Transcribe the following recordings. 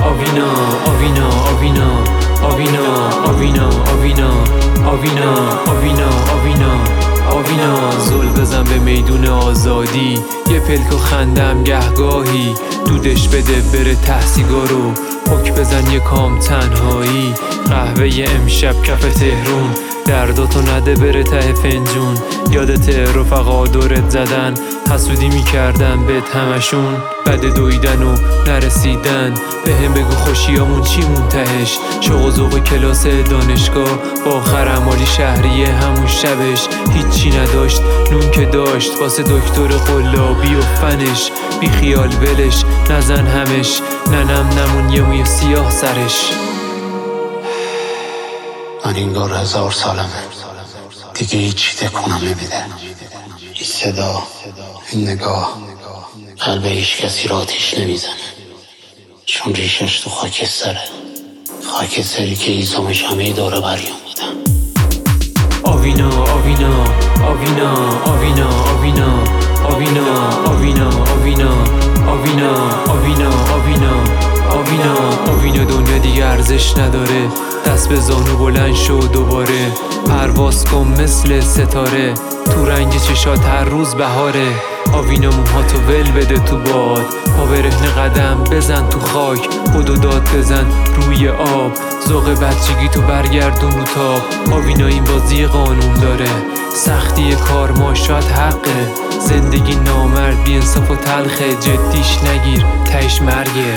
آوینا آوینا آوینا آوینا آوینا آوینا آوینا آوینا آوینا آوینا زل بزن به میدون آزادی، یه پلک و خندم گهگاهی، دودش بده بره ته سیگارو، پک بزن یه کام تنهایی، قهوه امشب کف تهرون، درداتو نده بره ته فنجون. یادت رفقا دورت زدن، حسودی میکردن بهت همشون، بد دویدن و نرسیدن. بهم بگو خوشیامون چی مون تهش، شوق و ذوق کلاس دانشگاه با آخر اعمالی شهریه همون شبش. هیچی نداشت نون که داشت واسه دکتر قلابی و فنش، بی خیال ولش نزن همش، ننم نمون یه موی سیاه سرش. من انگار 1000 سالمه، دیگه هیچی تکونم نمیده. این صدا، این نگاه، قلب هیچ کسی را آتیش نمیزنه، چون ریشش تو خاکستره، خاکستری که ایزامش همه داره بریم بودن. آوینا آوینا آوینا آوینا آوینا آوینا آوینا آوینا آوینا آوینا آوینا آوینا آوینا دنیا دیگه ارزش نداره، دست به زانو بلند شو دوباره، پرواز کن مثل ستاره، تو رنگ چشات هر روز بهاره. آوینا موهاتو ول بده تو باد، پا برهنه قدم بزن تو خاک، بدو داد بزن روی آب، ذوق بچگی تو برگردون رو تاب. آوینا این بازی قانون داره، سختی کار ما شاید حقه، زندگی نامرد بی انصاف و تلخه، جدیش نگیر تهش مرگه.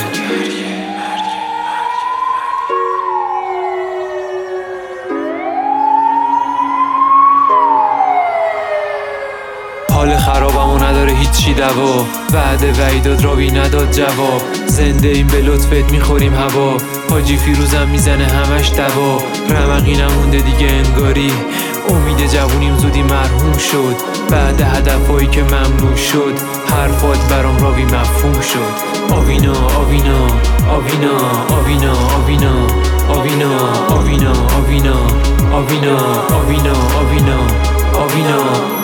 حال خرابمو نداره هیچی دوا، وعده وعیداد راوی نداد جواب، زنده این به لطفت میخوریم هوا، حاجی فیروزم میزنه همش دوا، رمقی نمونده دیگه انگاری، امید جوونیم زودی مرحوم شد، بعد هدفایی که ممنوع شد، حرفات برام راوی مفهوم شد. آوینا آوینا آوینا آوینا آوینا آوینا آوینا آوینا آوینا آوینا آوینا آوینا